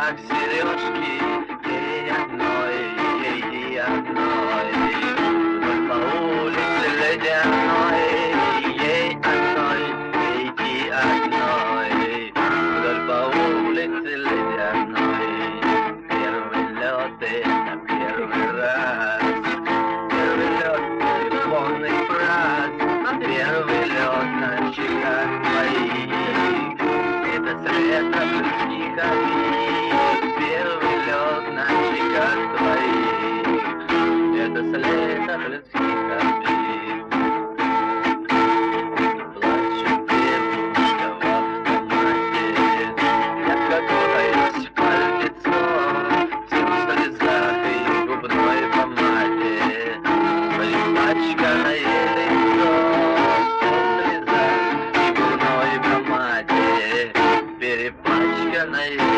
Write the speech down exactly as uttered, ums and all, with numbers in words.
как сережки, ей одной, ей и одной. Вдоль по улице ледяной, ей одной, ей и одной. Вдоль по улице ледяной. Первый лед это первый раз. Первый лед телефонный фраз. Первый лед на щеках твоих. Это свет от людских обид. Первый лед на щеках твоих. Это след от людских обид. Плачет девушка в автомате. Я кутаюсь в пальто, все в слезах и губной помаде. Перепачканное лицо, все в слезах и губной помаде. Перепачканное